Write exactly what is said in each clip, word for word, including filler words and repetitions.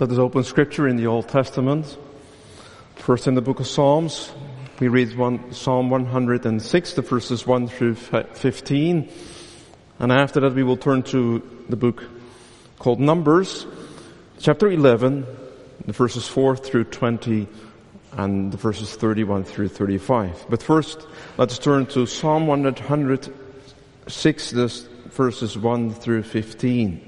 Let us open Scripture in the Old Testament. First in the book of Psalms, we read one, Psalm one hundred six, the verses one through fifteen. And after that we will turn to the book called Numbers, chapter eleven, the verses four through twenty, and the verses thirty-one through thirty-five. But first, let's turn to Psalm one hundred six, the verses one through fifteen.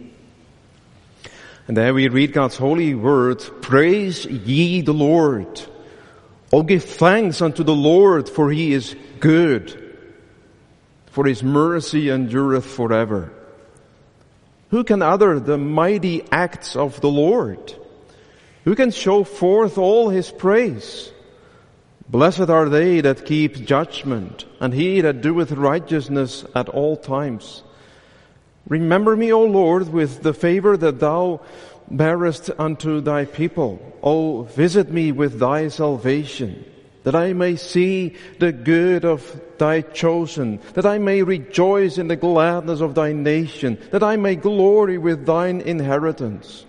And there we read God's holy word, "Praise ye the Lord. Oh, give thanks unto the Lord, for he is good, for his mercy endureth forever. Who can utter the mighty acts of the Lord? Who can show forth all his praise? Blessed are they that keep judgment, and he that doeth righteousness at all times. Remember me, O Lord, with the favor that thou bearest unto thy people. O visit me with thy salvation, that I may see the good of thy chosen, that I may rejoice in the gladness of thy nation, that I may glory with thine inheritance.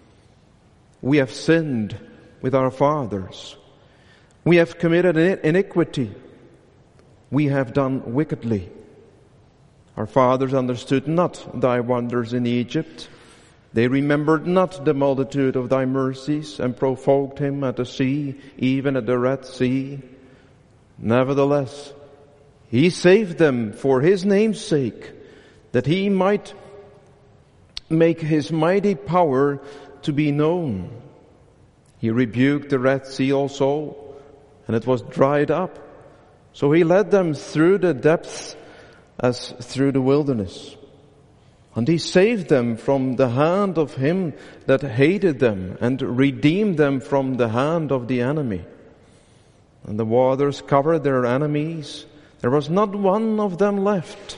We have sinned with our fathers. We have committed iniquity. We have done wickedly. Our fathers understood not thy wonders in Egypt. They remembered not the multitude of thy mercies, and provoked him at the sea, even at the Red Sea. Nevertheless, he saved them for his name's sake, that he might make his mighty power to be known. He rebuked the Red Sea also, and it was dried up. So he led them through the depths as through the wilderness. And he saved them from the hand of him that hated them, and redeemed them from the hand of the enemy. And the waters covered their enemies. There was not one of them left.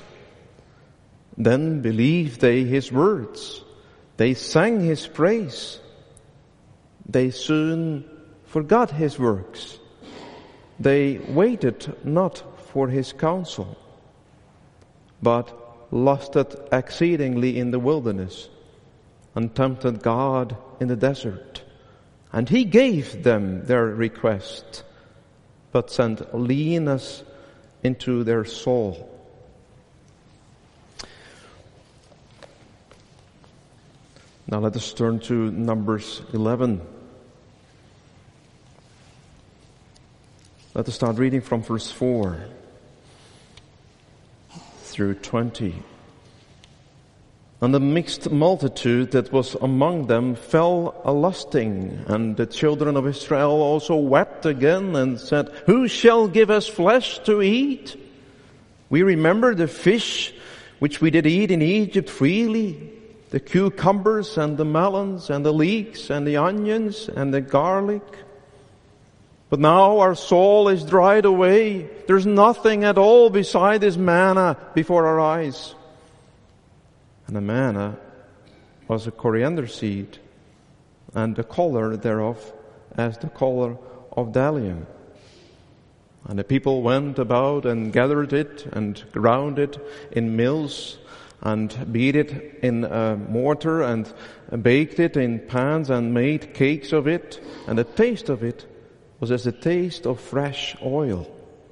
Then believed they his words. They sang his praise. They soon forgot his works. They waited not for his counsel, but lusted exceedingly in the wilderness, and tempted God in the desert. And he gave them their request, but sent leanness into their soul." Now let us turn to Numbers eleven. Let us start reading from verse four through twenty. "And the mixed multitude that was among them fell a-lusting, and the children of Israel also wept again, and said, Who shall give us flesh to eat? We remember the fish which we did eat in Egypt freely, the cucumbers and the melons and the leeks and the onions and the garlic. But now our soul is dried away. There's nothing at all beside this manna before our eyes." And the manna was a coriander seed, and the color thereof as the color of bdellium. And the people went about and gathered it, and ground it in mills, and beat it in a mortar, and baked it in pans, and made cakes of it. And the taste of it was as the taste of fresh oil.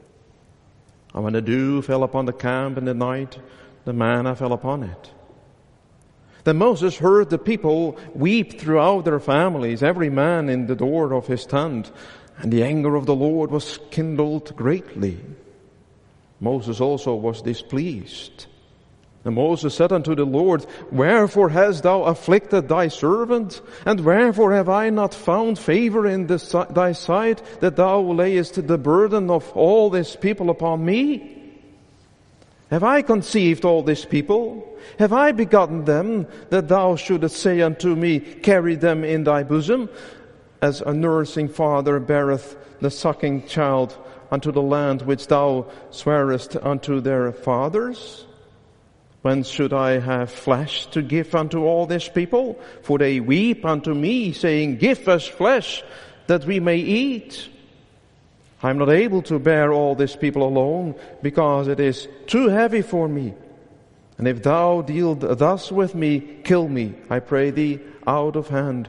And when the dew fell upon the camp in the night, the manna fell upon it. Then Moses heard the people weep throughout their families, every man in the door of his tent. And the anger of the Lord was kindled greatly. Moses also was displeased. And Moses said unto the Lord, Wherefore hast thou afflicted thy servant? And wherefore have I not found favor in the, thy sight, that thou layest the burden of all this people upon me? Have I conceived all this people? Have I begotten them, that thou shouldest say unto me, Carry them in thy bosom, as a nursing father beareth the sucking child unto the land which thou swarest unto their fathers? When should I have flesh to give unto all this people? For they weep unto me, saying, Give us flesh, that we may eat. I am not able to bear all this people alone, because it is too heavy for me. And if thou deal thus with me, kill me, I pray thee, out of hand,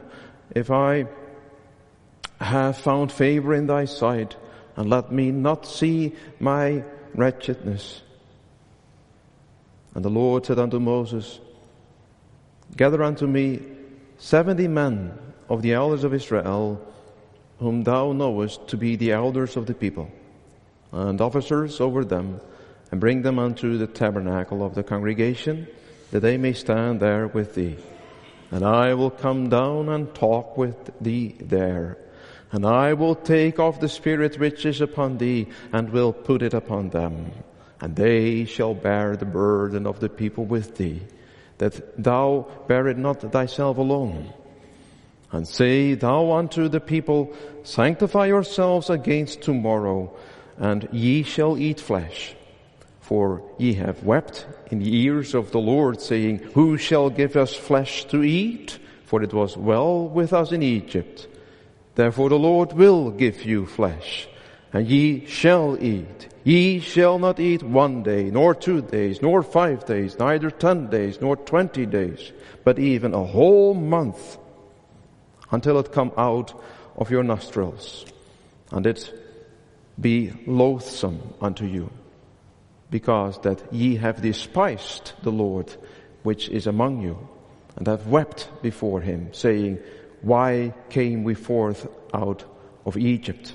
if I have found favor in thy sight, and let me not see my wretchedness. And the Lord said unto Moses, gather unto me seventy men of the elders of Israel, whom thou knowest to be the elders of the people, and officers over them, and bring them unto the tabernacle of the congregation, that they may stand there with thee. And I will come down and talk with thee there. And I will take off the spirit which is upon thee, and will put it upon them. And they shall bear the burden of the people with thee, that thou bear it not thyself alone. And say thou unto the people, sanctify yourselves against tomorrow, and ye shall eat flesh. For ye have wept in the ears of the Lord, saying, who shall give us flesh to eat? For it was well with us in Egypt. Therefore the Lord will give you flesh, and ye shall eat. Ye shall not eat one day, nor two days, nor five days, neither ten days, nor twenty days, but even a whole month, until it come out of your nostrils, and it be loathsome unto you, because that ye have despised the Lord which is among you, and have wept before him, saying, why came we forth out of Egypt?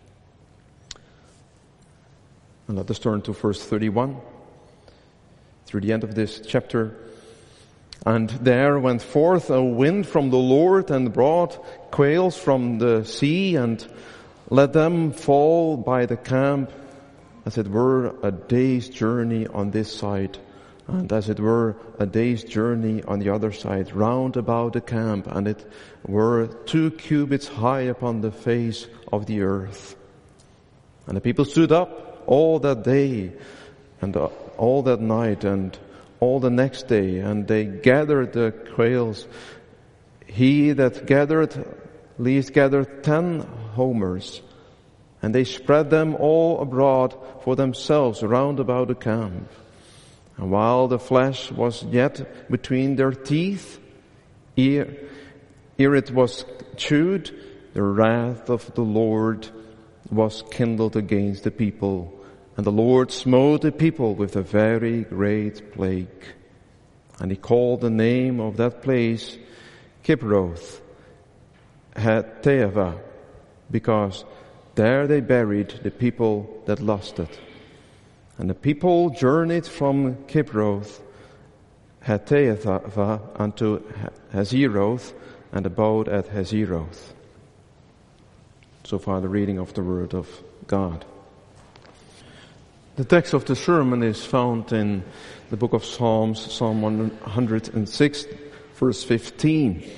And let us turn to verse thirty-one, through the end of this chapter. And there went forth a wind from the Lord, and brought quails from the sea, and let them fall by the camp, as it were a day's journey on this side, and as it were a day's journey on the other side, round about the camp, and it were two cubits high upon the face of the earth. And the people stood up all that day, and all that night, and all the next day, and they gathered the quails. He that gathered, least gathered ten homers, and they spread them all abroad for themselves round about the camp. And while the flesh was yet between their teeth, ere, ere it was chewed, the wrath of the Lord was kindled against the people, and the Lord smote the people with a very great plague. And he called the name of that place Kibroth Hattaavah, because there they buried the people that lost it. And the people journeyed from Kibroth Hattaavah unto Hazeroth, and abode at Hazeroth. So far the reading of the Word of God. The text of the sermon is found in the book of Psalms, Psalm one hundred six, verse fifteen.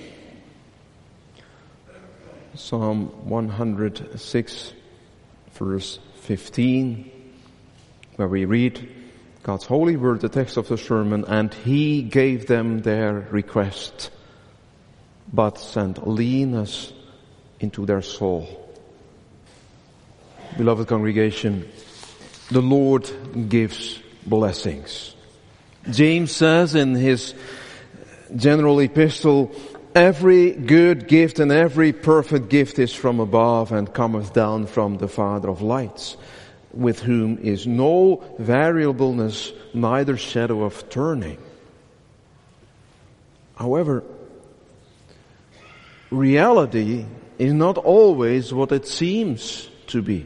Psalm one hundred six, verse fifteen, where we read God's holy word, the text of the sermon, and he gave them their request, but sent leanness into their soul. Beloved congregation, the Lord gives blessings. James says in his general epistle, every good gift and every perfect gift is from above, and cometh down from the Father of lights, with whom is no variableness, neither shadow of turning. However, reality is not always what it seems to be.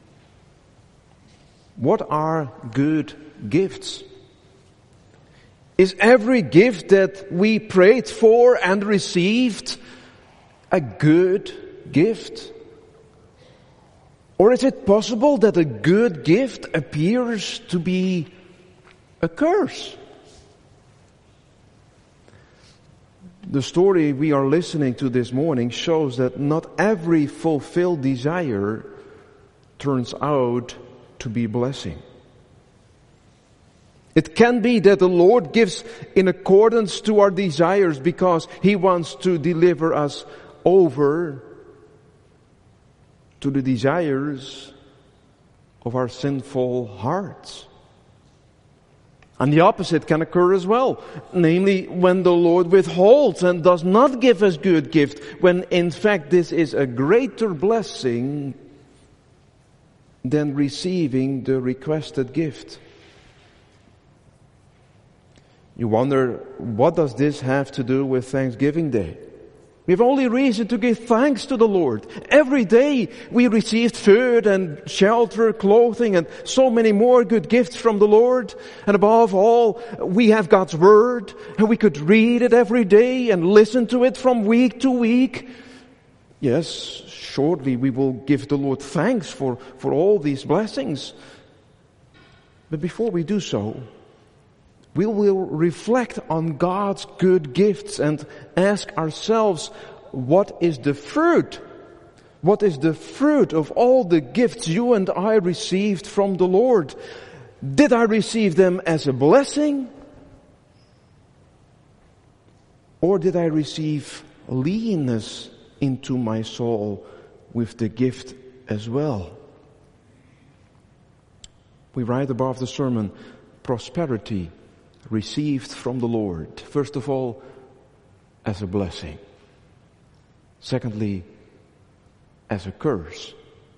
What are good gifts? Is every gift that we prayed for and received a good gift? Or is it possible that a good gift appears to be a curse? The story we are listening to this morning shows that not every fulfilled desire turns out to be blessing. It can be that the Lord gives in accordance to our desires because He wants to deliver us over to the desires of our sinful hearts. And the opposite can occur as well. Namely, when the Lord withholds and does not give us good gift, when in fact this is a greater blessing than receiving the requested gift. You wonder, what does this have to do with Thanksgiving Day? We have only reason to give thanks to the Lord. Every day we received food and shelter, clothing, and so many more good gifts from the Lord. And above all, we have God's Word, and we could read it every day and listen to it from week to week. Yes, shortly we will give the Lord thanks for, for all these blessings. But before we do so, we will reflect on God's good gifts and ask ourselves, what is the fruit? What is the fruit of all the gifts you and I received from the Lord? Did I receive them as a blessing? Or did I receive leanness into my soul with the gift as well? We write above the sermon, prosperity received from the Lord. First of all, as a blessing. Secondly, as a curse.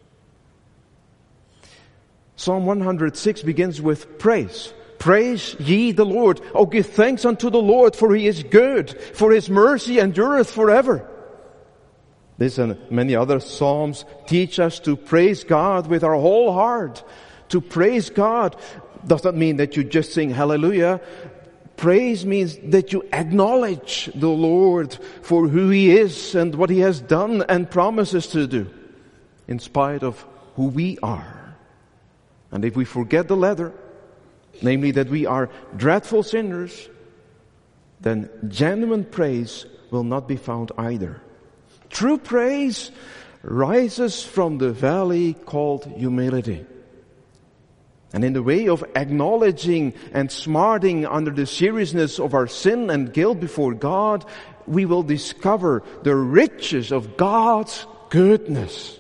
Psalm one hundred six begins with praise. Praise ye the Lord. Oh, give thanks unto the Lord, for He is good, for His mercy endureth forever. This and many other psalms teach us to praise God with our whole heart. To praise God does not mean that you just sing hallelujah. Praise means that you acknowledge the Lord for who He is and what He has done and promises to do, in spite of who we are. And if we forget the latter, namely that we are dreadful sinners, then genuine praise will not be found either. True praise rises from the valley called humility. And in the way of acknowledging and smarting under the seriousness of our sin and guilt before God, we will discover the riches of God's goodness.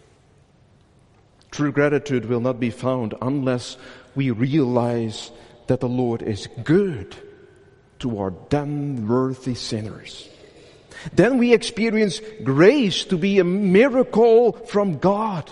True gratitude will not be found unless we realize that the Lord is good to our damned worthy sinners. Then we experience grace to be a miracle from God.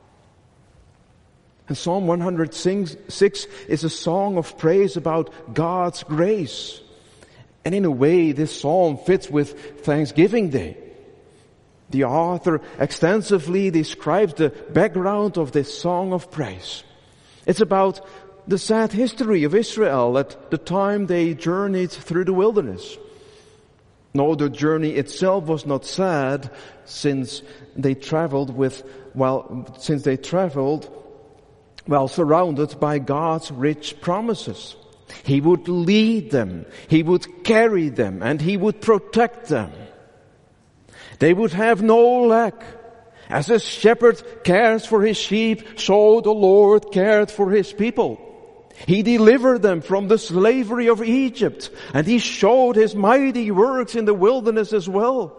And Psalm one hundred six is a song of praise about God's grace. And in a way, this psalm fits with Thanksgiving Day. The author extensively describes the background of this song of praise. It's about the sad history of Israel at the time they journeyed through the wilderness. No, the journey itself was not sad, since they traveled with, well, since they traveled well surrounded by God's rich promises. He would lead them, He would carry them, and He would protect them. They would have no lack. As a shepherd cares for his sheep, so the Lord cared for His people. He delivered them from the slavery of Egypt, and He showed His mighty works in the wilderness as well.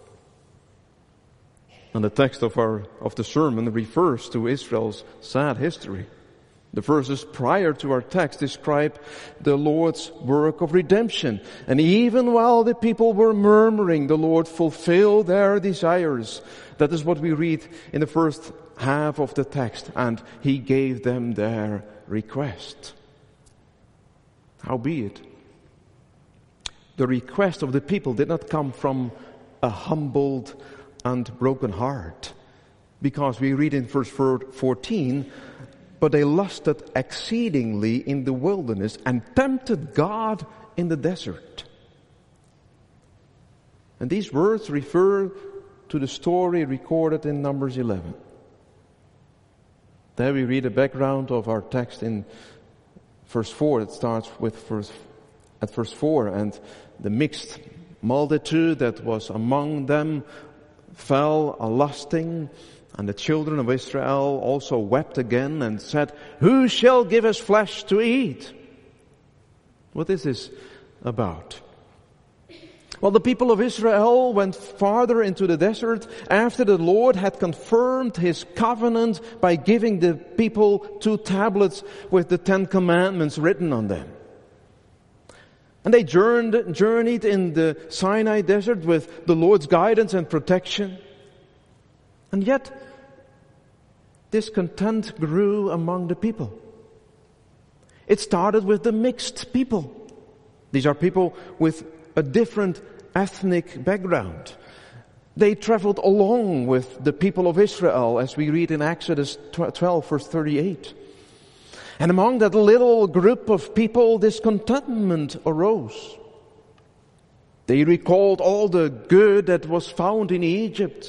And the text of our of the sermon refers to Israel's sad history. The verses prior to our text describe the Lord's work of redemption. And even while the people were murmuring, the Lord fulfilled their desires. That is what we read in the first half of the text. And He gave them their request. Howbeit, the request of the people did not come from a humbled and broken heart, because we read in verse fourteen, but they lusted exceedingly in the wilderness and tempted God in the desert. And these words refer to the story recorded in Numbers eleven. There we read the background of our text in verse four. It starts with verse, at verse four, and the mixed multitude that was among them fell a-lusting, and the children of Israel also wept again and said, "Who shall give us flesh to eat?" What is this about? Well, the people of Israel went farther into the desert after the Lord had confirmed His covenant by giving the people two tablets with the Ten Commandments written on them. And they journeyed, journeyed in the Sinai desert with the Lord's guidance and protection. And yet, discontent grew among the people. It started with the mixed people. These are people with a different ethnic background. They traveled along with the people of Israel, as we read in Exodus twelve, verse thirty-eight. And among that little group of people, discontentment arose. They recalled all the good that was found in Egypt.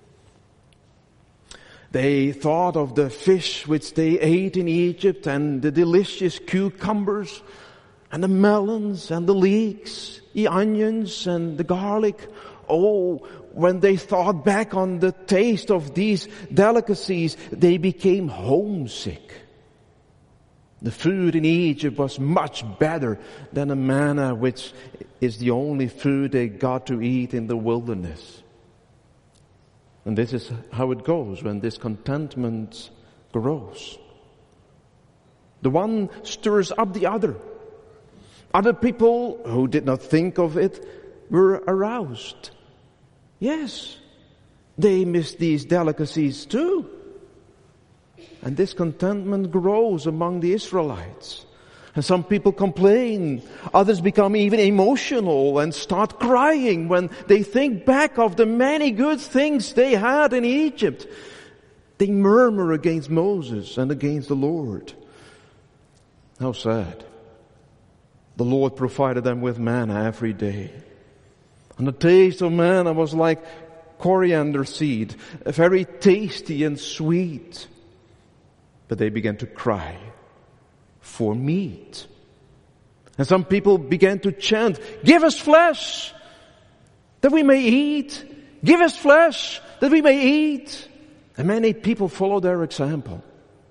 They thought of the fish which they ate in Egypt, and the delicious cucumbers, and the melons, and the leeks, the onions, and the garlic. Oh, when they thought back on the taste of these delicacies, they became homesick. The food in Egypt was much better than the manna, which is the only food they got to eat in the wilderness. And this is how it goes when discontentment grows. The one stirs up the other. Other people who did not think of it were aroused. Yes, they missed these delicacies too. And discontentment grows among the Israelites. And some people complain. Others become even emotional and start crying when they think back of the many good things they had in Egypt. They murmur against Moses and against the Lord. How sad. The Lord provided them with manna every day. And the taste of manna was like coriander seed, very tasty and sweet. But they began to cry for meat. And some people began to chant, "Give us flesh, that we may eat. Give us flesh, that we may eat." And many people followed their example.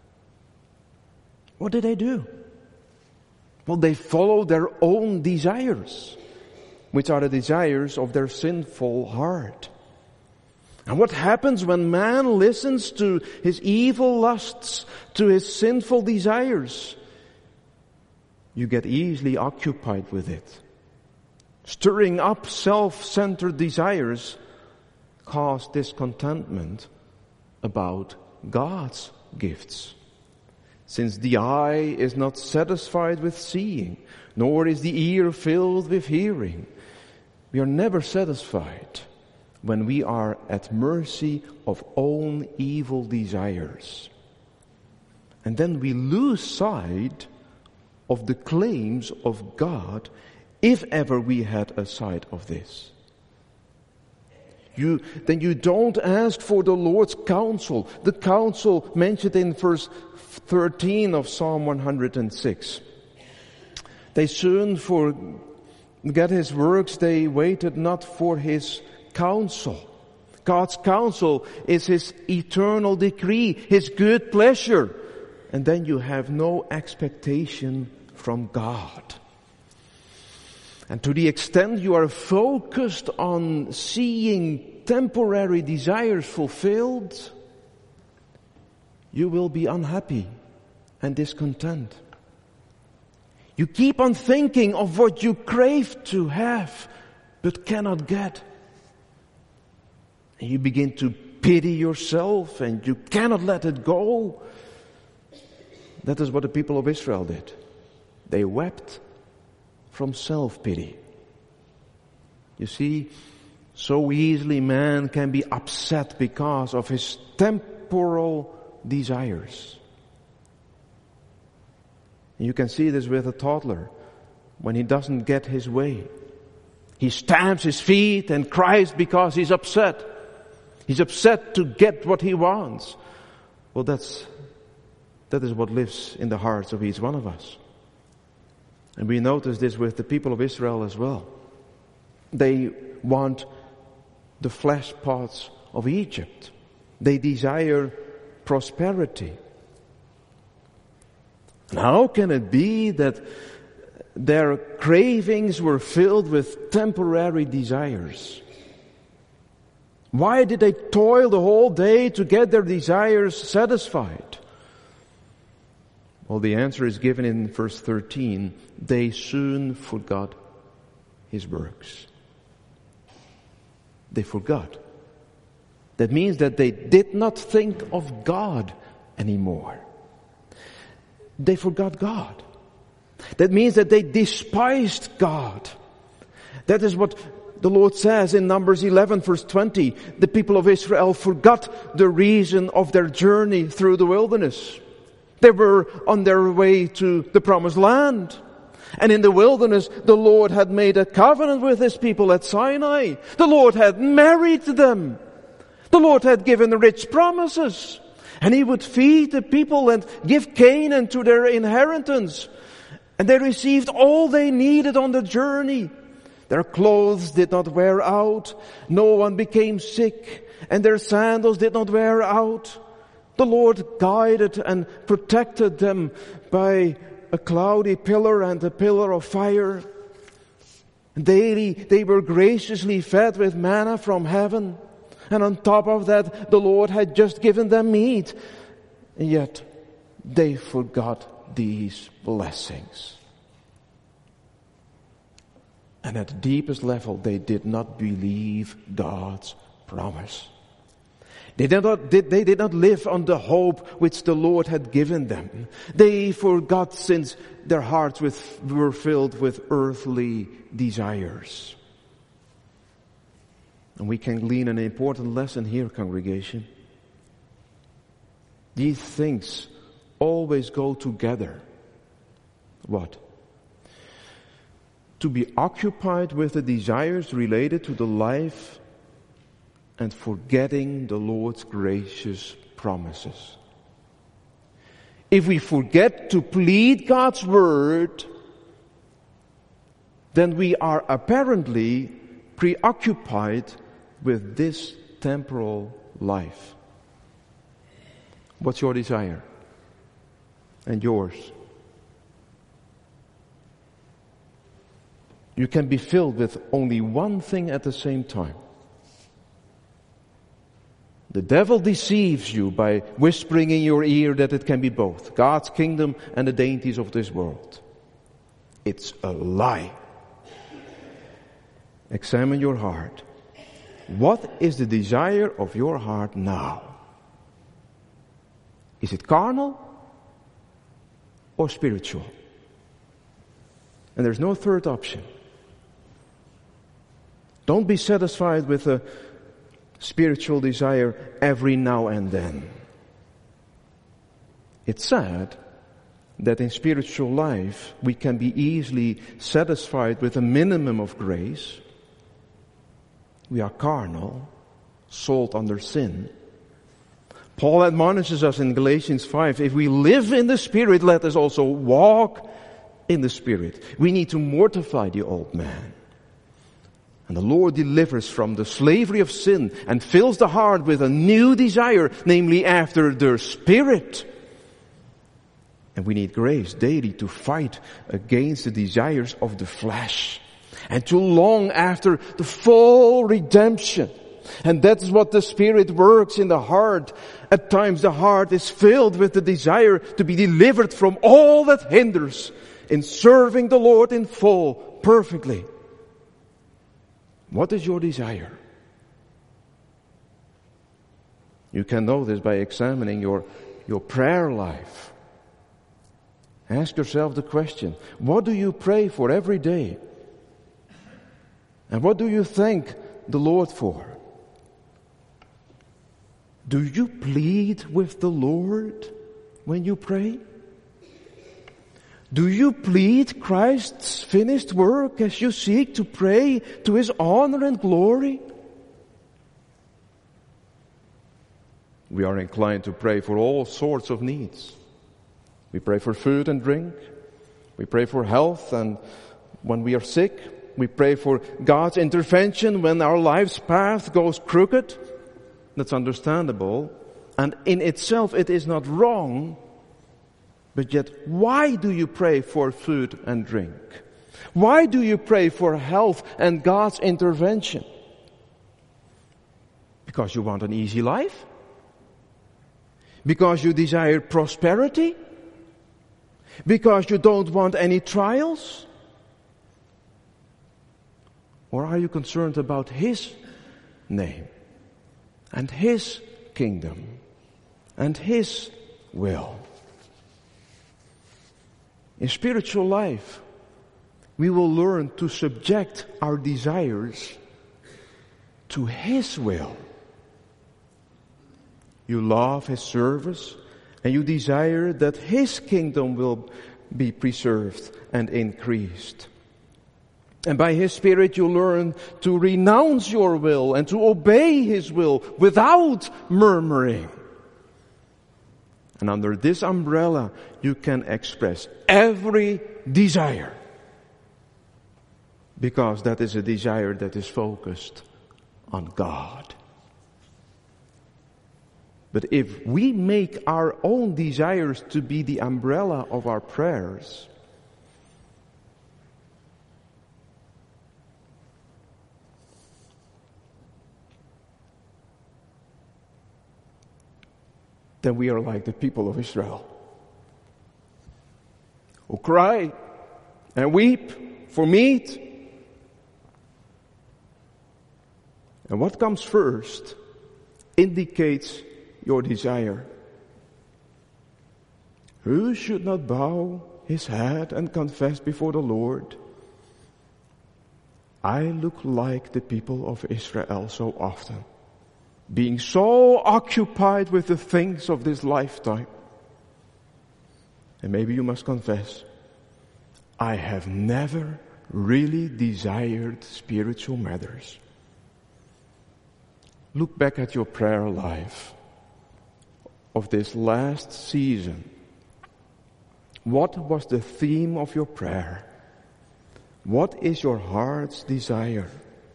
What did they do? Well, they followed their own desires, which are the desires of their sinful heart. And what happens when man listens to his evil lusts, to his sinful desires? You get easily occupied with it. Stirring up self-centered desires cause discontentment about God's gifts. Since the eye is not satisfied with seeing, nor is the ear filled with hearing, we are never satisfied when we are at mercy of own evil desires. And then we lose sight of the claims of God, if ever we had a sight of this. You, then you don't ask for the Lord's counsel, the counsel mentioned in verse thirteen of Psalm one hundred six. They soon forget his works, they waited not for his counsel. God's counsel is his eternal decree, his good pleasure. And then you have no expectation from God. And to the extent you are focused on seeing temporary desires fulfilled, you will be unhappy and discontent. You keep on thinking of what you crave to have, but cannot get. And you begin to pity yourself, and you cannot let it go. That is what the people of Israel did. They wept from self-pity. You see, so easily man can be upset because of his temporal desires. You can see this with a toddler when he doesn't get his way. He stamps his feet and cries because he's upset. He's upset to get what he wants. Well, that's that is what lives in the hearts of each one of us. And we notice this with the people of Israel as well. They want the flesh pots of Egypt. They desire prosperity. And how can it be that their cravings were filled with temporary desires? Why did they toil the whole day to get their desires satisfied? Well, the answer is given in verse thirteen. They soon forgot His works. They forgot. That means that they did not think of God anymore. They forgot God. That means that they despised God. That is what the Lord says in Numbers eleven verse twenty. The people of Israel forgot the reason of their journey through the wilderness. They were on their way to the promised land. And in the wilderness, the Lord had made a covenant with His people at Sinai. The Lord had married them. The Lord had given rich promises. And He would feed the people and give Canaan to their inheritance. And they received all they needed on the journey. Their clothes did not wear out. No one became sick. And their sandals did not wear out. The Lord guided and protected them by a cloudy pillar and a pillar of fire. Daily they were graciously fed with manna from heaven. And on top of that, the Lord had just given them meat. And yet, they forgot these blessings. And at the deepest level, they did not believe God's promise. They did not, they did not live on the hope which the Lord had given them. They forgot since their hearts with, were filled with earthly desires. And we can glean an important lesson here, congregation. These things always go together. What? To be occupied with the desires related to the life and forgetting the Lord's gracious promises. If we forget to plead God's word, then we are apparently preoccupied with this temporal life. What's your desire? And yours? You can be filled with only one thing at the same time. The devil deceives you by whispering in your ear that it can be both, God's kingdom and the dainties of this world. It's a lie. Examine your heart. What is the desire of your heart now? Is it carnal or spiritual? And there's no third option. Don't be satisfied with a spiritual desire every now and then. It's sad that in spiritual life we can be easily satisfied with a minimum of grace. We are carnal, sold under sin. Paul admonishes us in Galatians five, if we live in the Spirit, let us also walk in the Spirit. We need to mortify the old man. And the Lord delivers from the slavery of sin and fills the heart with a new desire, namely after the Spirit. And we need grace daily to fight against the desires of the flesh and to long after the full redemption. And that's what the Spirit works in the heart. At times the heart is filled with the desire to be delivered from all that hinders in serving the Lord in full, perfectly. What is your desire? You can know this by examining your, your prayer life. Ask yourself the question, what do you pray for every day? And what do you thank the Lord for? Do you plead with the Lord when you pray? Do you plead Christ's finished work as you seek to pray to His honor and glory? We are inclined to pray for all sorts of needs. We pray for food and drink. We pray for health, and when we are sick, we pray for God's intervention when our life's path goes crooked. That's understandable. And in itself it is not wrong. But yet, why do you pray for food and drink? Why do you pray for health and God's intervention? Because you want an easy life? Because you desire prosperity? Because you don't want any trials? Or are you concerned about His name and His kingdom and His will? In spiritual life, we will learn to subject our desires to His will. You love His service and you desire that His kingdom will be preserved and increased. And by His Spirit you learn to renounce your will and to obey His will without murmuring. And under this umbrella you can express every desire, because that is a desire that is focused on God. But if we make our own desires to be the umbrella of our prayers, then we are like the people of Israel, who cry and weep for meat. And what comes first indicates your desire. Who should not bow his head and confess before the Lord? I look like the people of Israel so often, being so occupied with the things of this lifetime. And maybe you must confess, I have never really desired spiritual matters. Look back at your prayer life of this last season. What was the theme of your prayer? What is your heart's desire?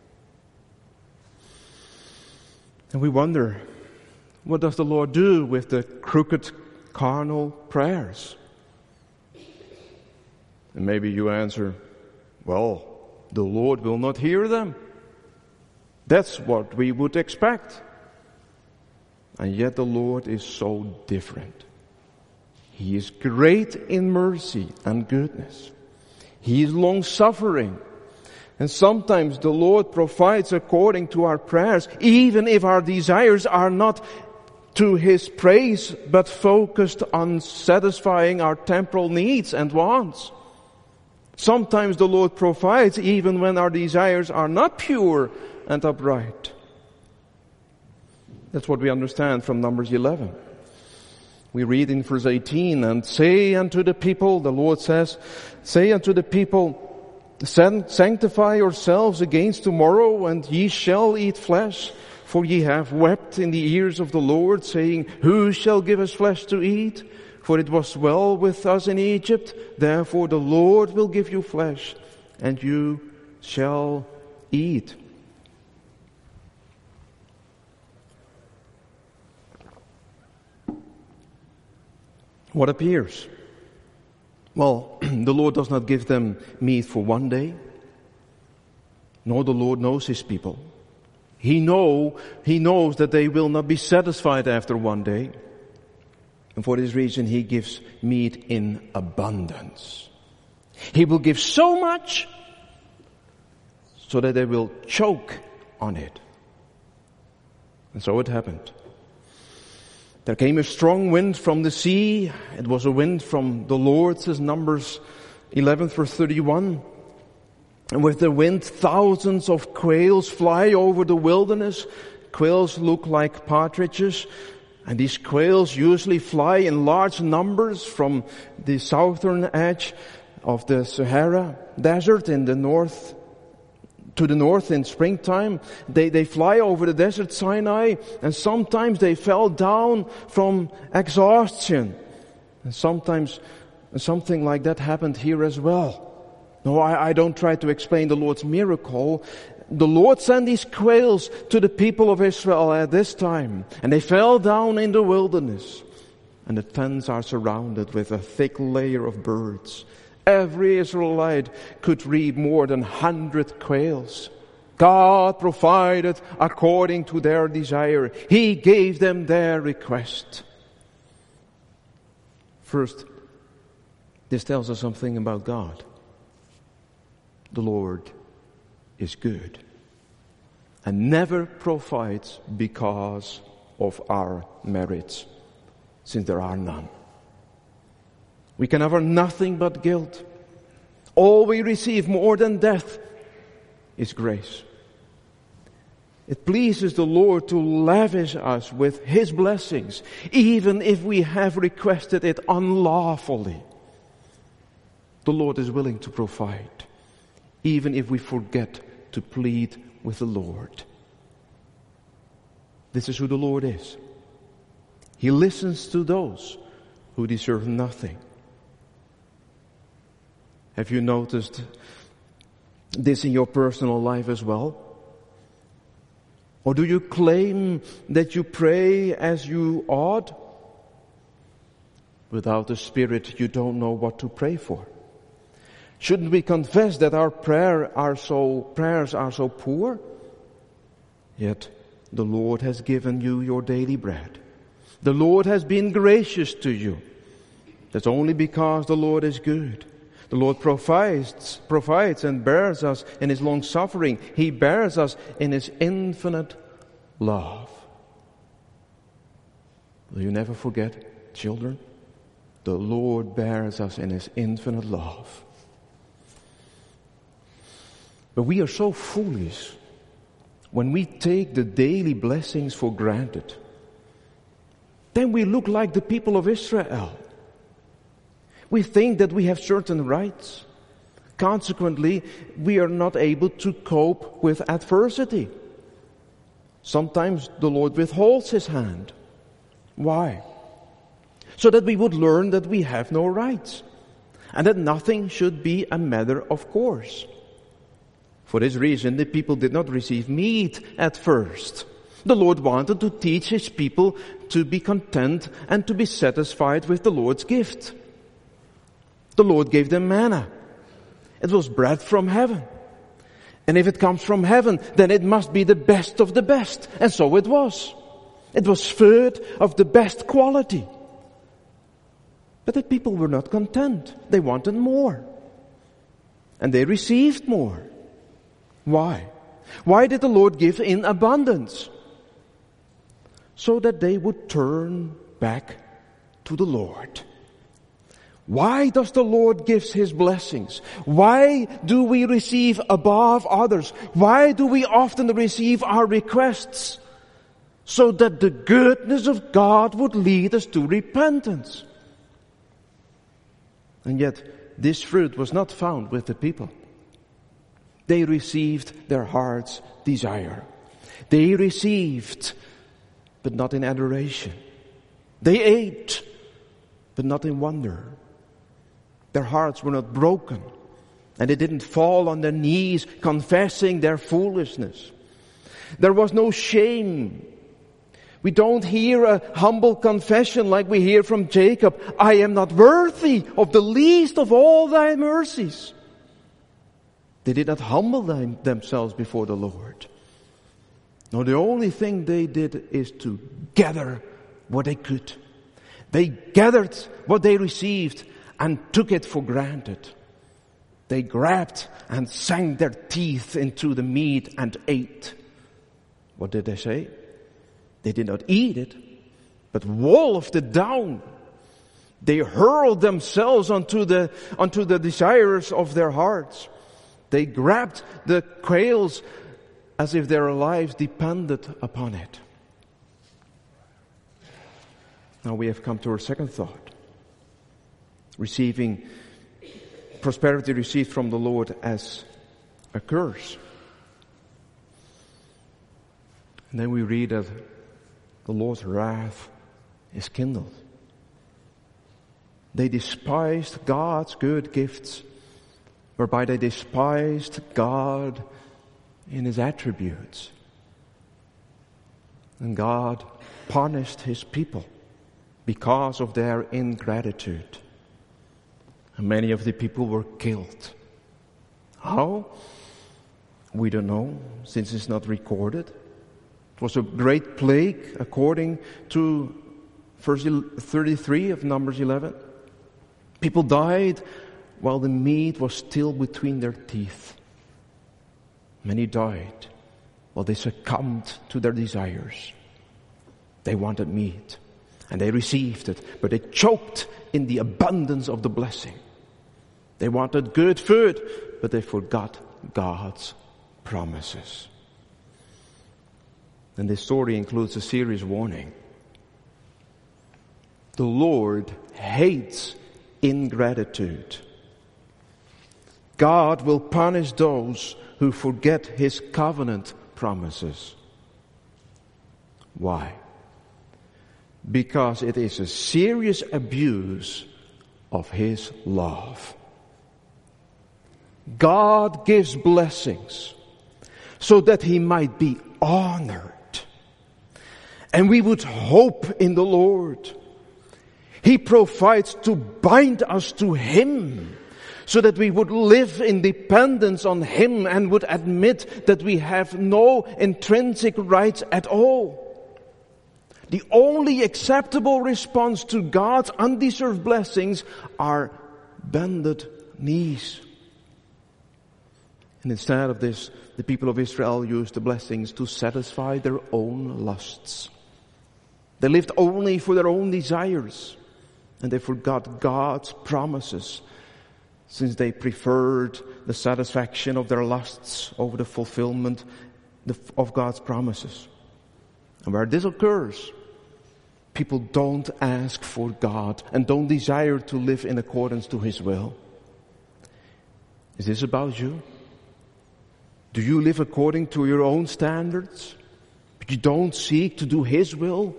And we wonder, what does the Lord do with the crooked carnal prayers? And maybe you answer, well, the Lord will not hear them. That's what we would expect. And yet the Lord is so different. He is great in mercy and goodness. He is long-suffering. And sometimes the Lord provides according to our prayers, even if our desires are not to His praise, but focused on satisfying our temporal needs and wants. Sometimes the Lord provides even when our desires are not pure and upright. That's what we understand from Numbers eleven. We read in verse eighteen, and say unto the people, the Lord says, say unto the people, sanctify yourselves against tomorrow, and ye shall eat flesh. For ye have wept in the ears of the Lord, saying, who shall give us flesh to eat? For it was well with us in Egypt. Therefore the Lord will give you flesh, and you shall eat. What appears? Well, the Lord does not give them meat for one day, nor the Lord knows His people. He know, He knows that they will not be satisfied after one day. And for this reason He gives meat in abundance. He will give so much so that they will choke on it. And so it happened. There came a strong wind from the sea. It was a wind from the Lord, says Numbers eleven verse thirty-one. And with the wind, thousands of quails fly over the wilderness. Quails look like partridges. And these quails usually fly in large numbers from the southern edge of the Sahara Desert in the north, to the north in springtime. They, they fly over the desert Sinai, and sometimes they fell down from exhaustion. And sometimes something like that happened here as well. No, I, I don't try to explain the Lord's miracle. The Lord sent these quails to the people of Israel at this time, and they fell down in the wilderness. And the tents are surrounded with a thick layer of birds. Every Israelite could reap more than hundred quails. God provided according to their desire. He gave them their request. First, this tells us something about God. The Lord is good and never provides because of our merits, since there are none. We can offer nothing but guilt. All we receive more than death is grace. It pleases the Lord to lavish us with His blessings, even if we have requested it unlawfully. The Lord is willing to provide, even if we forget to plead with the Lord. This is who the Lord is. He listens to those who deserve nothing. Have you noticed this in your personal life as well? Or do you claim that you pray as you ought? Without the Spirit, you don't know what to pray for. Shouldn't we confess that our prayer are so, prayers are so poor? Yet the Lord has given you your daily bread. The Lord has been gracious to you. That's only because the Lord is good. The Lord provides, provides and bears us in His long suffering. He bears us in His infinite love. Will you never forget, children? The Lord bears us in His infinite love. But we are so foolish when we take the daily blessings for granted. Then we look like the people of Israel. We think that we have certain rights. Consequently, we are not able to cope with adversity. Sometimes the Lord withholds His hand. Why? So that we would learn that we have no rights, and that nothing should be a matter of course. For this reason, the people did not receive meat at first. The Lord wanted to teach His people to be content and to be satisfied with the Lord's gift. The Lord gave them manna. It was bread from heaven. And if it comes from heaven, then it must be the best of the best. And so it was. It was food of the best quality. But the people were not content. They wanted more. And they received more. Why? Why did the Lord give in abundance? So that they would turn back to the Lord. Why does the Lord give His blessings? Why do we receive above others? Why do we often receive our requests? So that the goodness of God would lead us to repentance. And yet, this fruit was not found with the people. They received their heart's desire. They received, but not in adoration. They ate, but not in wonder. Their hearts were not broken, and they didn't fall on their knees confessing their foolishness. There was no shame. We don't hear a humble confession like we hear from Jacob. I am not worthy of the least of all thy mercies. They did not humble them, themselves before the Lord. No, the only thing they did is to gather what they could. They gathered what they received and took it for granted. They grabbed and sank their teeth into the meat and ate. What did they say? They did not eat it, but wolfed it down. They hurled themselves onto the, onto the desires of their hearts. They grabbed the quails as if their lives depended upon it. Now we have come to our second thought. Receiving prosperity received from the Lord as a curse. And then we read that the Lord's wrath is kindled. They despised God's good gifts, whereby they despised God in His attributes. And God punished His people because of their ingratitude. And many of the people were killed. How? We don't know, since it's not recorded. It was a great plague, according to verse thirty-three of Numbers eleven. People died while the meat was still between their teeth. Many died while they succumbed to their desires. They wanted meat, and they received it, but they choked in the abundance of the blessing. They wanted good food, but they forgot God's promises. And this story includes a serious warning. The Lord hates ingratitude. God will punish those who forget His covenant promises. Why? Because it is a serious abuse of His love. God gives blessings so that He might be honored. And we would hope in the Lord. He provides to bind us to Him so that we would live in dependence on Him and would admit that we have no intrinsic rights at all. The only acceptable response to God's undeserved blessings are bended knees. And instead of this, the people of Israel used the blessings to satisfy their own lusts. They lived only for their own desires, and they forgot God's promises, since they preferred the satisfaction of their lusts over the fulfillment of God's promises. And where this occurs, people don't ask for God and don't desire to live in accordance to His will. Is this about you? Do you live according to your own standards, but you don't seek to do His will?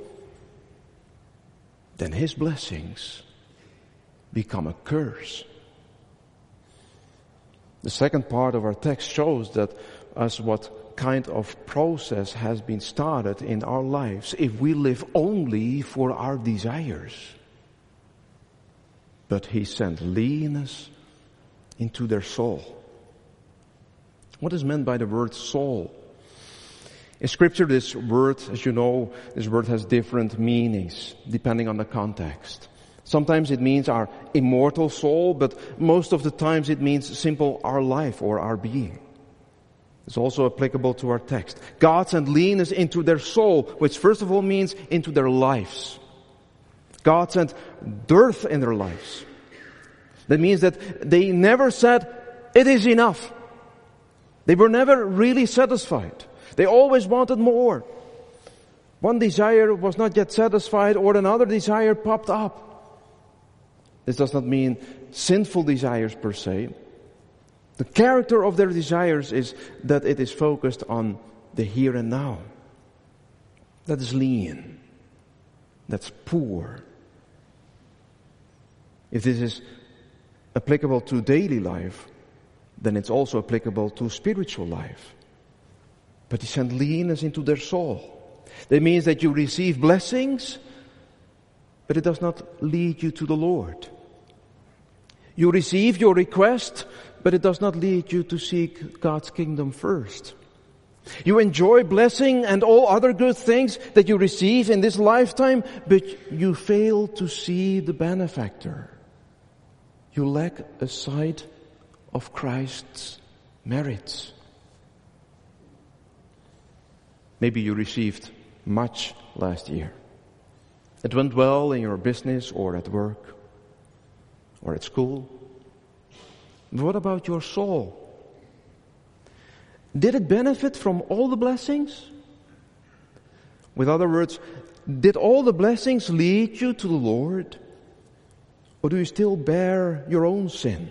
Then His blessings become a curse. The second part of our text shows that as what kind of process has been started in our lives if we live only for our desires. But He sent leanness into their soul. What is meant by the word soul? In Scripture, this word, as you know, this word has different meanings depending on the context. Sometimes it means our immortal soul, but most of the times it means simple our life or our being. It's also applicable to our text. God sent leanness into their soul, which first of all means into their lives. God sent dearth in their lives. That means that they never said, it is enough. They were never really satisfied. They always wanted more. One desire was not yet satisfied, or another desire popped up. This does not mean sinful desires per se. The character of their desires is that it is focused on the here and now. That is lean. That's poor. If this is applicable to daily life, then it's also applicable to spiritual life. But He sent leanness into their soul. That means that you receive blessings, but it does not lead you to the Lord. You receive your request, but it does not lead you to seek God's kingdom first. You enjoy blessing and all other good things that you receive in this lifetime, but you fail to see the benefactor. You lack a sight of Christ's merits. Maybe you received much last year. It went well in your business or at work or at school. But what about your soul? Did it benefit from all the blessings? With other words, did all the blessings lead you to the Lord? Or do you still bear your own sin?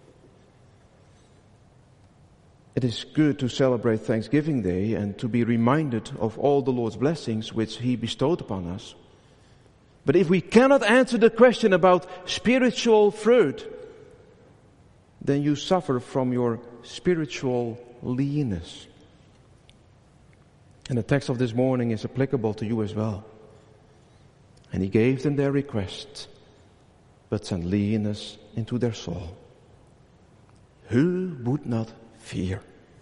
It is good to celebrate Thanksgiving Day and to be reminded of all the Lord's blessings which He bestowed upon us. But if we cannot answer the question about spiritual fruit, then you suffer from your spiritual leanness. And the text of this morning is applicable to you as well. And He gave them their request, but sent leanness into their soul. Who would not fear?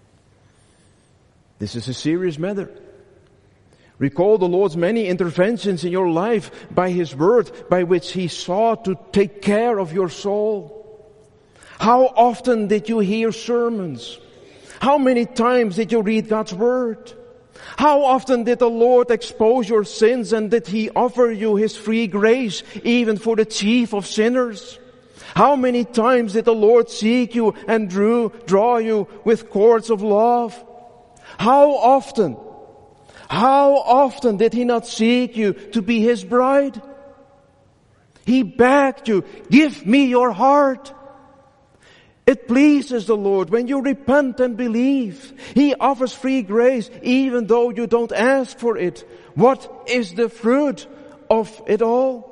This is a serious matter. Recall the Lord's many interventions in your life by His word, by which He sought to take care of your soul. How often did you hear sermons? How many times did you read God's Word? How often did the Lord expose your sins and did He offer you His free grace even for the chief of sinners? How many times did the Lord seek you and drew, draw you with cords of love? How often, how often did He not seek you to be His bride? He begged you, give me your heart. It pleases the Lord when you repent and believe. He offers free grace even though you don't ask for it. What is the fruit of it all?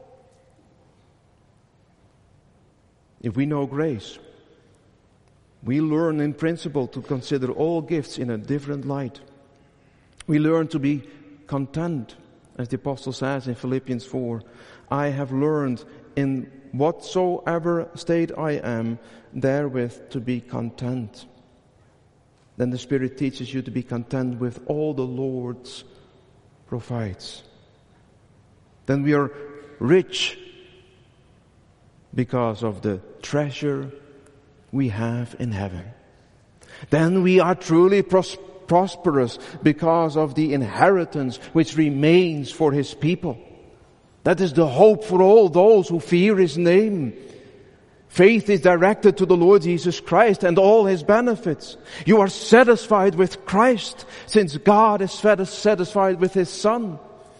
If we know grace, we learn in principle to consider all gifts in a different light. We learn to be content, as the apostle says in Philippians four. I have learned in whatsoever state I am, therewith to be content. Then the Spirit teaches you to be content with all the Lord provides. Then we are rich because of the treasure we have in heaven. Then we are truly pros- prosperous because of the inheritance which remains for His people. That is the hope for all those who fear His name. Faith is directed to the Lord Jesus Christ and all His benefits. You are satisfied with Christ since God is satisfied with His Son.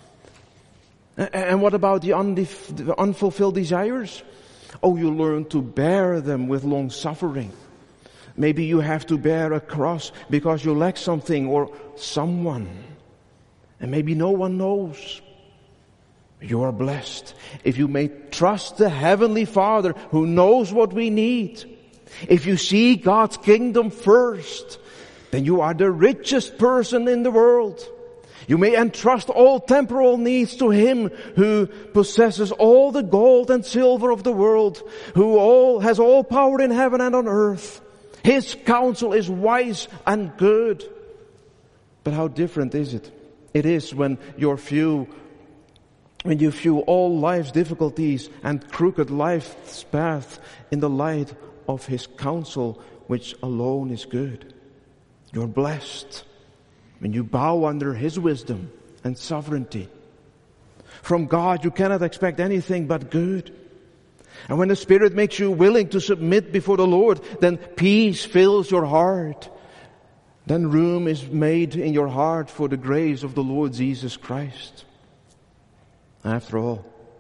And what about the undef- the unfulfilled desires? Oh, you learn to bear them with long suffering. Maybe you have to bear a cross because you lack something or someone. And maybe no one knows. You are blessed if you may trust the Heavenly Father who knows what we need. If you see God's kingdom first, then you are the richest person in the world. You may entrust all temporal needs to Him who possesses all the gold and silver of the world, who all has all power in heaven and on earth. His counsel is wise and good. But how different is it? It is when your few When you view all life's difficulties and crooked life's path in the light of His counsel, which alone is good. You're blessed when you bow under His wisdom and sovereignty. From God you cannot expect anything but good. And when the Spirit makes you willing to submit before the Lord, then peace fills your heart. Then room is made in your heart for the grace of the Lord Jesus Christ. After all,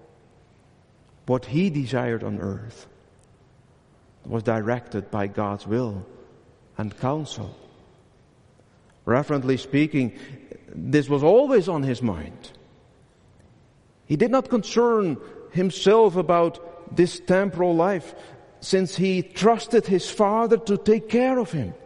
what He desired on earth was directed by God's will and counsel. Reverently speaking, this was always on His mind. He did not concern Himself about this temporal life, since He trusted His Father to take care of Him.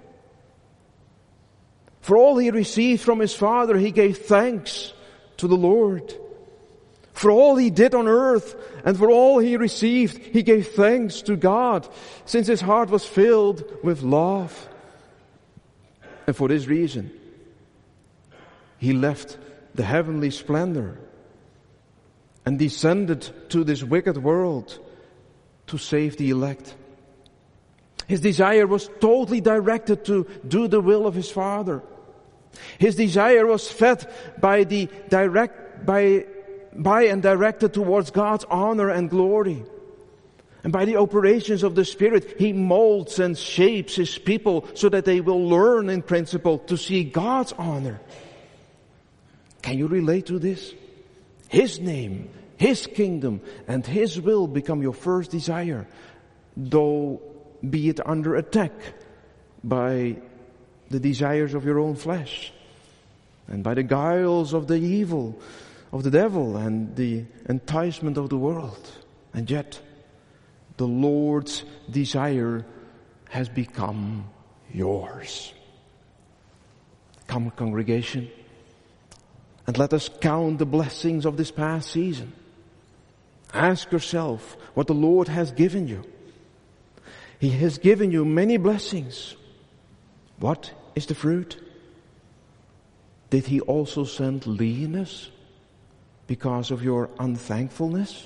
For all He received from His Father, He gave thanks to the Lord. For all He did on earth and for all He received, He gave thanks to God, since His heart was filled with love. And for this reason, He left the heavenly splendor and descended to this wicked world to save the elect. His desire was totally directed to do the will of His Father. His desire was fed by the direct, by by and directed towards God's honor and glory. And by the operations of the Spirit, He molds and shapes His people so that they will learn in principle to see God's honor. Can you relate to this? His name, His kingdom, and His will become your first desire, though be it under attack by the desires of your own flesh and by the guiles of the evil of the devil and the enticement of the world. And yet, the Lord's desire has become yours. Come, congregation, and let us count the blessings of this past season. Ask yourself what the Lord has given you. He has given you many blessings. What is the fruit? Did He also send leanness because of your unthankfulness?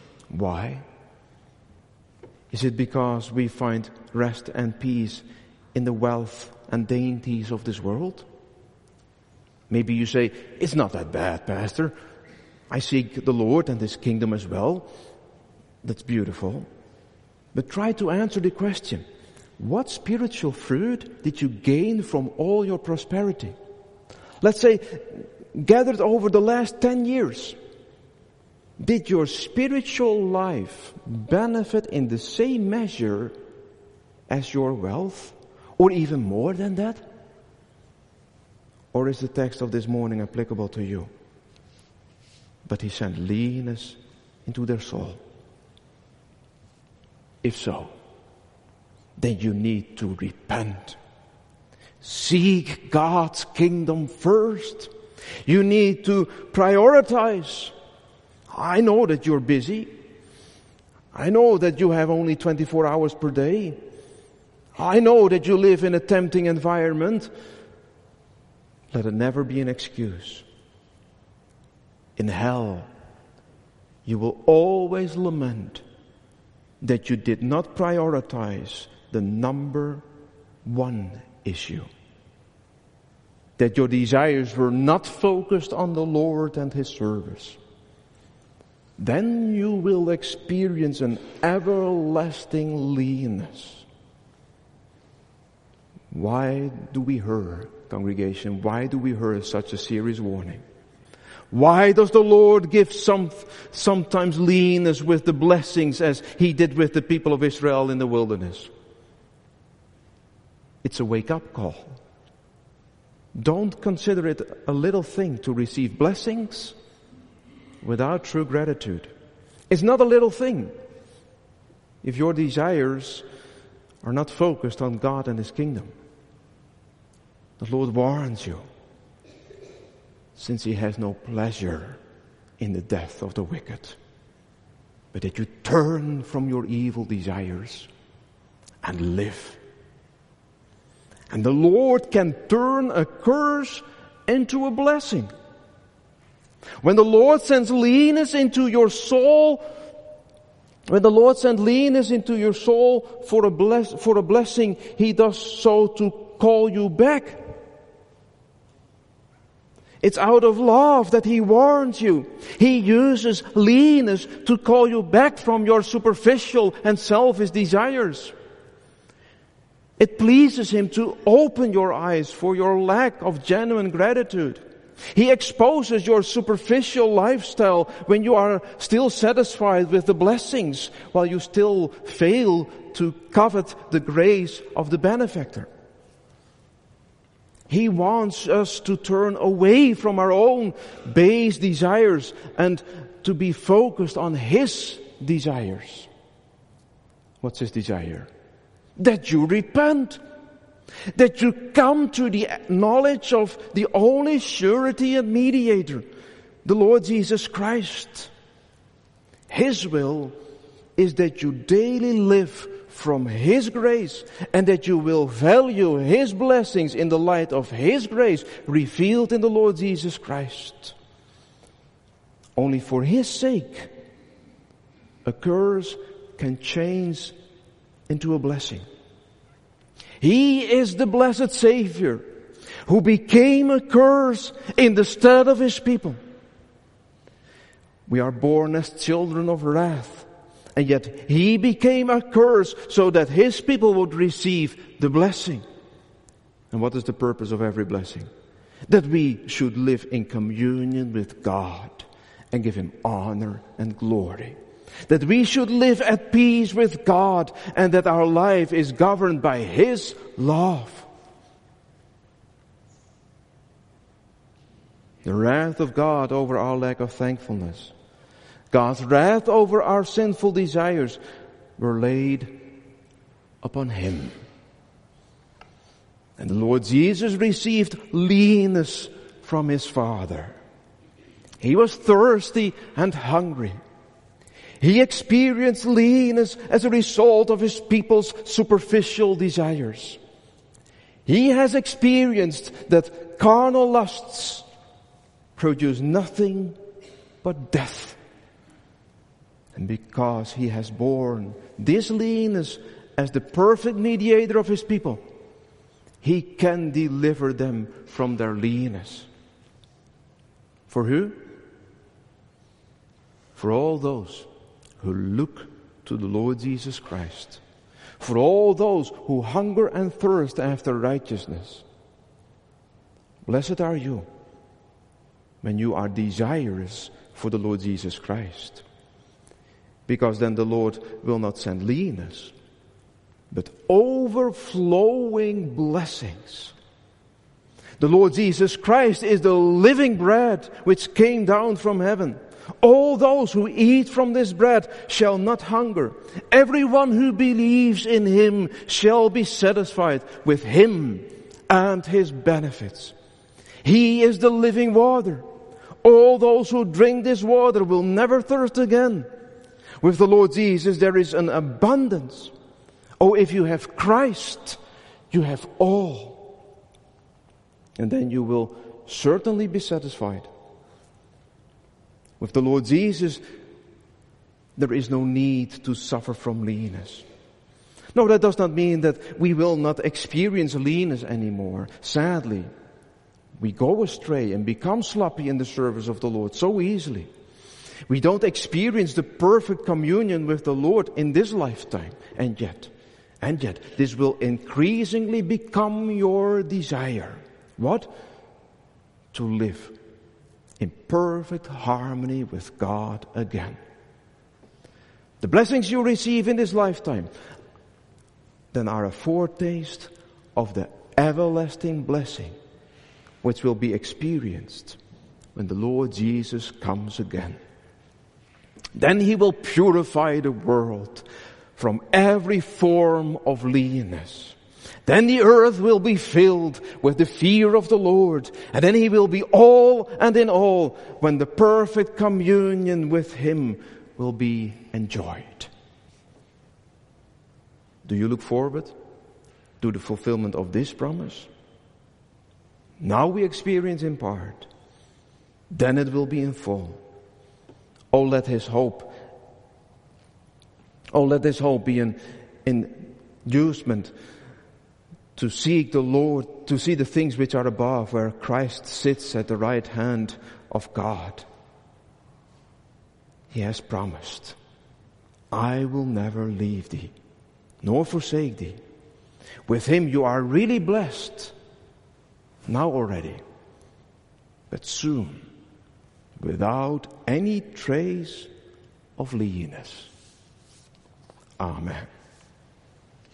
Why? Is it because we find rest and peace in the wealth and dainties of this world? Maybe you say, it's not that bad, Pastor. I seek the Lord and His kingdom as well. That's beautiful. But try to answer the question, what spiritual fruit did you gain from all your prosperity? Let's say, gathered over the last ten years. Did your spiritual life benefit in the same measure as your wealth? Or even more than that? Or is the text of this morning applicable to you? But He sent leanness into their soul. If so, then you need to repent. Seek God's kingdom first. You need to prioritize. I know that you're busy. I know that you have only twenty-four hours per day. I know that you live in a tempting environment. Let it never be an excuse. In hell, you will always lament that you did not prioritize the number one issue. That your desires were not focused on the Lord and His service. Then you will experience an everlasting leanness. Why do we hear, congregation, why do we hear such a serious warning? Why does the Lord give some, sometimes leanness with the blessings as He did with the people of Israel in the wilderness? It's a wake-up call. Don't consider it a little thing to receive blessings without true gratitude. It's not a little thing if your desires are not focused on God and His kingdom. The Lord warns you, since He has no pleasure in the death of the wicked, but that you turn from your evil desires and live. And the Lord can turn a curse into a blessing. When the Lord sends leanness into your soul, when the Lord sends leanness into your soul for a bless, for a blessing, He does so to call you back. It's out of love that He warns you. He uses leanness to call you back from your superficial and selfish desires. It pleases Him to open your eyes for your lack of genuine gratitude. He exposes your superficial lifestyle when you are still satisfied with the blessings, while you still fail to covet the grace of the benefactor. He wants us to turn away from our own base desires and to be focused on His desires. What's His desire? That you repent. That you come to the knowledge of the only surety and mediator, the Lord Jesus Christ. His will is that you daily live from His grace, and that you will value His blessings in the light of His grace revealed in the Lord Jesus Christ. Only for His sake, a curse can change into a blessing. He is the blessed Savior who became a curse in the stead of His people. We are born as children of wrath, and yet He became a curse so that His people would receive the blessing. And what is the purpose of every blessing? That we should live in communion with God and give Him honor and glory. That we should live at peace with God, and that our life is governed by His love. The wrath of God over our lack of thankfulness, God's wrath over our sinful desires, were laid upon Him. And the Lord Jesus received leanness from His Father. He was thirsty and hungry. He experienced leanness as a result of His people's superficial desires. He has experienced that carnal lusts produce nothing but death. And because He has borne this leanness as the perfect mediator of His people, He can deliver them from their leanness. For who? For all those who look to the Lord Jesus Christ. For all those who hunger and thirst after righteousness. Blessed are you when you are desirous for the Lord Jesus Christ. Because then the Lord will not send leanness, but overflowing blessings. The Lord Jesus Christ is the living bread which came down from heaven. All those who eat from this bread shall not hunger. Everyone who believes in Him shall be satisfied with Him and His benefits. He is the living water. All those who drink this water will never thirst again. With the Lord Jesus there is an abundance. Oh, if you have Christ, you have all. And then you will certainly be satisfied. With the Lord Jesus, there is no need to suffer from leanness. No, that does not mean that we will not experience leanness anymore. Sadly, we go astray and become sloppy in the service of the Lord so easily. We don't experience the perfect communion with the Lord in this lifetime. And yet, and yet, this will increasingly become your desire. What? To live in perfect harmony with God again. The blessings you receive in this lifetime then are a foretaste of the everlasting blessing which will be experienced when the Lord Jesus comes again. Then He will purify the world from every form of leanness. Then the earth will be filled with the fear of the Lord. And then He will be all and in all when the perfect communion with Him will be enjoyed. Do you look forward to the fulfillment of this promise? Now we experience in part. Then it will be in full. Oh, let His hope, oh, let this hope be an inducement to seek the Lord, to see the things which are above, where Christ sits at the right hand of God. He has promised, I will never leave thee, nor forsake thee. With Him you are really blessed, now already, but soon, without any trace of leanness. Amen.